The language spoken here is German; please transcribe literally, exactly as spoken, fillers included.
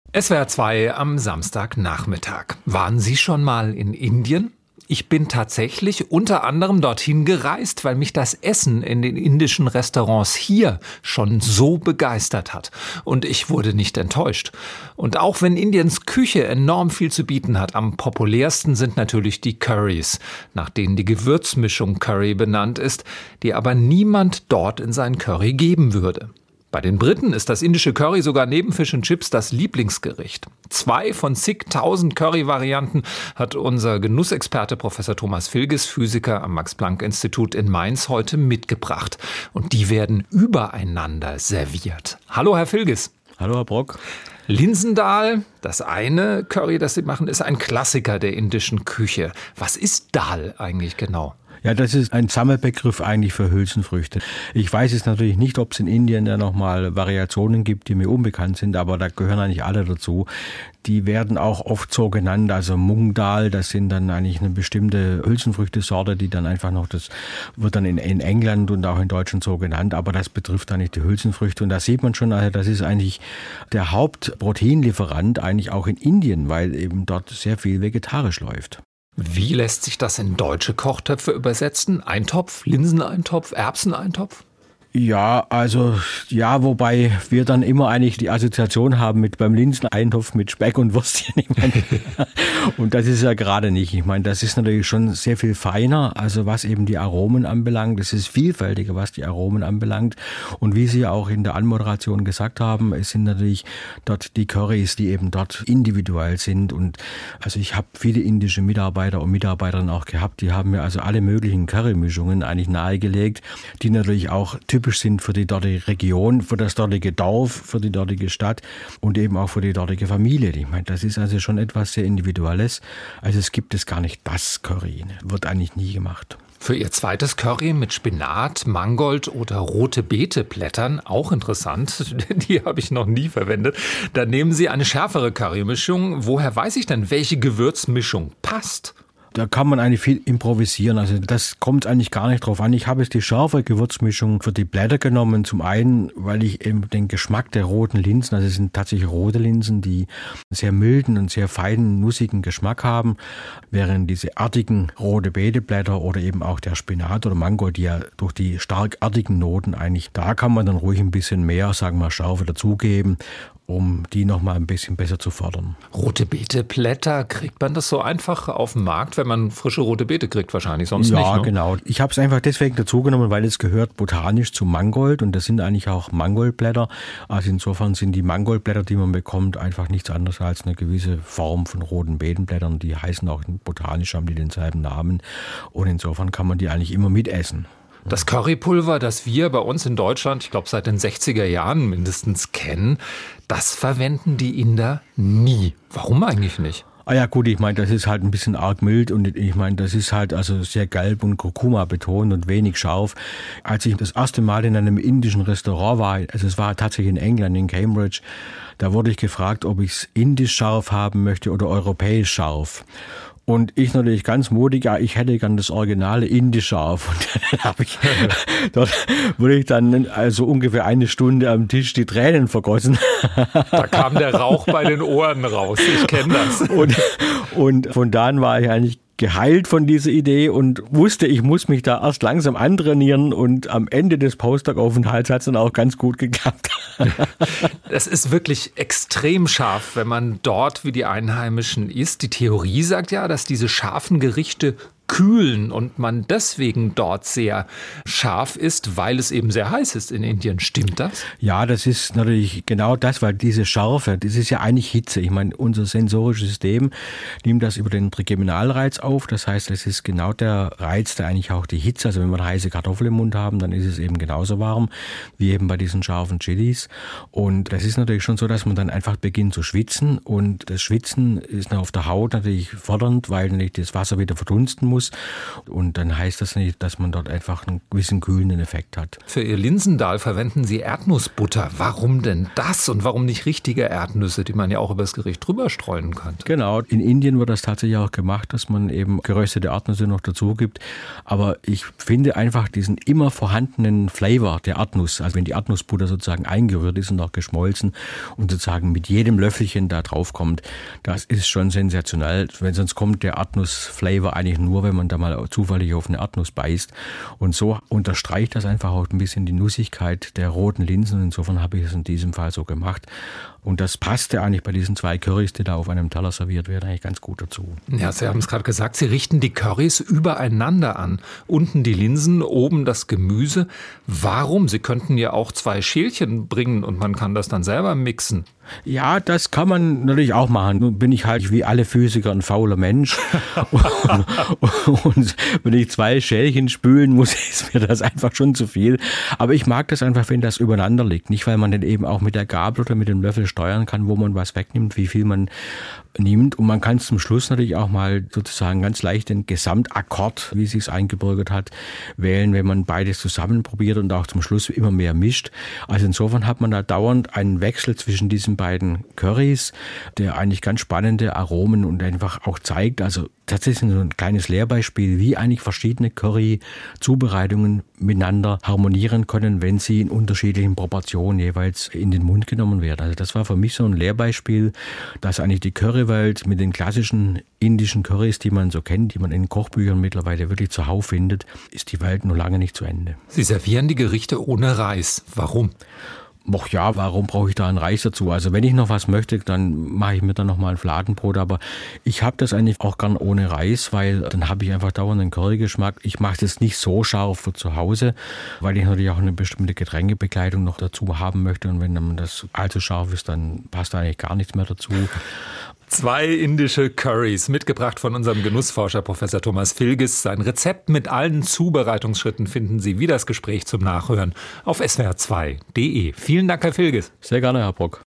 S W R zwei am Samstagnachmittag. Waren Sie schon mal in Indien? Ich bin tatsächlich unter anderem dorthin gereist, weil mich das Essen in den indischen Restaurants hier schon so begeistert hat. Und ich wurde nicht enttäuscht. Und auch wenn Indiens Küche enorm viel zu bieten hat, am populärsten sind natürlich die Currys, nach denen die Gewürzmischung Curry benannt ist, die aber niemand dort in sein Curry geben würde. Bei den Briten ist das indische Curry sogar neben Fish and Chips das Lieblingsgericht. Zwei von zigtausend Curry-Varianten hat unser Genussexperte Professor Thomas Filges, Physiker am Max-Planck-Institut in Mainz, heute mitgebracht. Und die werden übereinander serviert. Hallo, Herr Filges. Hallo, Herr Brock. Linsendahl, das eine Curry, das Sie machen, ist ein Klassiker der indischen Küche. Was ist Dal eigentlich genau? Ja, das ist ein Sammelbegriff eigentlich für Hülsenfrüchte. Ich weiß jetzt natürlich nicht, ob es in Indien da nochmal Variationen gibt, die mir unbekannt sind, aber da gehören eigentlich alle dazu. Die werden auch oft so genannt, also Mung Dal, das sind dann eigentlich eine bestimmte Hülsenfrüchtesorte, die dann einfach noch, das wird dann in, in England und auch in Deutschland so genannt, aber das betrifft dann nicht die Hülsenfrüchte. Und da sieht man schon, also das ist eigentlich der Hauptproteinlieferant eigentlich auch in Indien, weil eben dort sehr viel vegetarisch läuft. Wie lässt sich das in deutsche Kochtöpfe übersetzen? Eintopf, Linseneintopf, Erbseneintopf? Ja, also ja, wobei wir dann immer eigentlich die Assoziation haben mit beim Linseneintopf mit Speck und Würstchen. Ich meine, und das ist ja gerade nicht. Ich meine, das ist natürlich schon sehr viel feiner, also was eben die Aromen anbelangt. Es ist vielfältiger, was die Aromen anbelangt. Und wie Sie auch in der Anmoderation gesagt haben, es sind natürlich dort die Currys, die eben dort individuell sind. Und also ich habe viele indische Mitarbeiter und Mitarbeiterinnen auch gehabt, die haben mir also alle möglichen Currymischungen eigentlich nahegelegt, die natürlich auch typisch sind für die dortige Region, für das dortige Dorf, für die dortige Stadt und eben auch für die dortige Familie. Ich meine, das ist also schon etwas sehr Individuelles. Also es gibt es gar nicht das Curry. Wird eigentlich nie gemacht. Für Ihr zweites Curry mit Spinat, Mangold oder rote Beeteblättern, auch interessant, die habe ich noch nie verwendet, da nehmen Sie eine schärfere Currymischung. Woher weiß ich denn, welche Gewürzmischung passt? Da kann man eigentlich viel improvisieren. Also das kommt eigentlich gar nicht drauf an. Ich habe jetzt die scharfe Gewürzmischung für die Blätter genommen. Zum einen, weil ich eben den Geschmack der roten Linsen, also es sind tatsächlich rote Linsen, die sehr milden und sehr feinen, nussigen Geschmack haben, während diese artigen rote Beeteblätter oder eben auch der Spinat oder Mangold, die ja durch die stark artigen Noten eigentlich, da kann man dann ruhig ein bisschen mehr, sagen wir, Schärfe dazugeben, um die nochmal ein bisschen besser zu fördern. Rote Beeteblätter, kriegt man das so einfach auf dem Markt, wenn man frische rote Beete kriegt? Wahrscheinlich sonst ja, nicht. Ja, ne? Genau. Ich habe es einfach deswegen dazugenommen, weil es gehört botanisch zu Mangold und das sind eigentlich auch Mangoldblätter. Also insofern sind die Mangoldblätter, die man bekommt, einfach nichts anderes als eine gewisse Form von roten Beetenblättern. Die heißen auch botanisch, haben die denselben Namen und insofern kann man die eigentlich immer mitessen. Das Currypulver, das wir bei uns in Deutschland, ich glaube seit den sechziger Jahren mindestens kennen, das verwenden die Inder nie. Warum eigentlich nicht? Ah ja gut, ich meine, das ist halt ein bisschen arg mild und ich meine, das ist halt also sehr gelb und Kurkuma betont und wenig scharf. Als ich das erste Mal in einem indischen Restaurant war, also es war tatsächlich in England, in Cambridge, da wurde ich gefragt, ob ich es indisch scharf haben möchte oder europäisch scharf. Und ich natürlich ganz mutig, ja, ich hätte gern das originale indisch scharf. Und dann habe ich, dort wurde ich dann also ungefähr eine Stunde am Tisch die Tränen vergossen. Da kam der Rauch bei den Ohren raus, ich kenne das. Und, und von da an war ich eigentlich geheilt von dieser Idee und wusste, ich muss mich da erst langsam antrainieren und am Ende des Postdoc-Aufenthalts hat es dann auch ganz gut geklappt. Es ist wirklich extrem scharf, wenn man dort wie die Einheimischen isst. Die Theorie sagt ja, dass diese scharfen Gerichte kühlen und man deswegen dort sehr scharf ist, weil es eben sehr heiß ist in Indien. Stimmt das? Ja, das ist natürlich genau das, weil diese Schärfe, das ist ja eigentlich Hitze. Ich meine, unser sensorisches System nimmt das über den Trigeminalreiz auf. Das heißt, es ist genau der Reiz, der eigentlich auch die Hitze, also wenn wir heiße Kartoffeln im Mund haben, dann ist es eben genauso warm wie eben bei diesen scharfen Chilis. Und das ist natürlich schon so, dass man dann einfach beginnt zu schwitzen und das Schwitzen ist auf der Haut natürlich fordernd, weil natürlich das Wasser wieder verdunsten muss. raus. Und dann heißt das nicht, dass man dort einfach einen gewissen kühlenden Effekt hat. Für Ihr Linsendahl verwenden Sie Erdnussbutter. Warum denn das und warum nicht richtige Erdnüsse, die man ja auch übers Gericht drüber streuen kann? Genau, in Indien wird das tatsächlich auch gemacht, dass man eben geröstete Erdnüsse noch dazu gibt. Aber ich finde einfach diesen immer vorhandenen Flavor der Erdnuss, also wenn die Erdnussbutter sozusagen eingerührt ist und auch geschmolzen und sozusagen mit jedem Löffelchen da drauf kommt, das ist schon sensationell. Wenn sonst kommt der Erdnussflavor eigentlich nur, wenn man da mal zufällig auf eine Erdnuss beißt. Und so unterstreicht das einfach auch ein bisschen die Nussigkeit der roten Linsen. Insofern habe ich es in diesem Fall so gemacht. Und das passte eigentlich bei diesen zwei Currys, die da auf einem Teller serviert werden, eigentlich ganz gut dazu. Ja, Sie haben es gerade gesagt, Sie richten die Currys übereinander an. Unten die Linsen, oben das Gemüse. Warum? Sie könnten ja auch zwei Schälchen bringen und man kann das dann selber mixen. Ja, das kann man natürlich auch machen. Nun bin ich halt wie alle Physiker ein fauler Mensch. und, und wenn ich zwei Schälchen spülen muss, ist mir das einfach schon zu viel. Aber ich mag das einfach, wenn das übereinander liegt. Nicht, weil man dann eben auch mit der Gabel oder mit dem Löffel steuern kann, wo man was wegnimmt, wie viel man nimmt. Und man kann zum Schluss natürlich auch mal sozusagen ganz leicht den Gesamtakkord, wie es sich eingebürgert hat, wählen, wenn man beides zusammen probiert und auch zum Schluss immer mehr mischt. Also insofern hat man da dauernd einen Wechsel zwischen diesen beiden Currys, der eigentlich ganz spannende Aromen und einfach auch zeigt, also tatsächlich so ein kleines Lehrbeispiel, wie eigentlich verschiedene Curry-Zubereitungen miteinander harmonieren können, wenn sie in unterschiedlichen Proportionen jeweils in den Mund genommen werden. Also das war für mich so ein Lehrbeispiel, dass eigentlich die Currywelt mit den klassischen indischen Currys, die man so kennt, die man in Kochbüchern mittlerweile wirklich zuhauf findet, ist die Welt noch lange nicht zu Ende. Sie servieren die Gerichte ohne Reis. Warum? Ach ja, warum brauche ich da einen Reis dazu? Also wenn ich noch was möchte, dann mache ich mir dann noch mal ein Fladenbrot. Aber ich habe das eigentlich auch gern ohne Reis, weil dann habe ich einfach dauernd einen Currygeschmack. Ich mache das nicht so scharf für zu Hause, weil ich natürlich auch eine bestimmte Getränkebegleitung noch dazu haben möchte. Und wenn dann das allzu scharf ist, dann passt da eigentlich gar nichts mehr dazu. Zwei indische Currys, mitgebracht von unserem Genussforscher Professor Thomas Filges. Sein Rezept mit allen Zubereitungsschritten finden Sie wie das Gespräch zum Nachhören auf S W R zwei punkt de. Vielen Dank, Herr Filges. Sehr gerne, Herr Brock.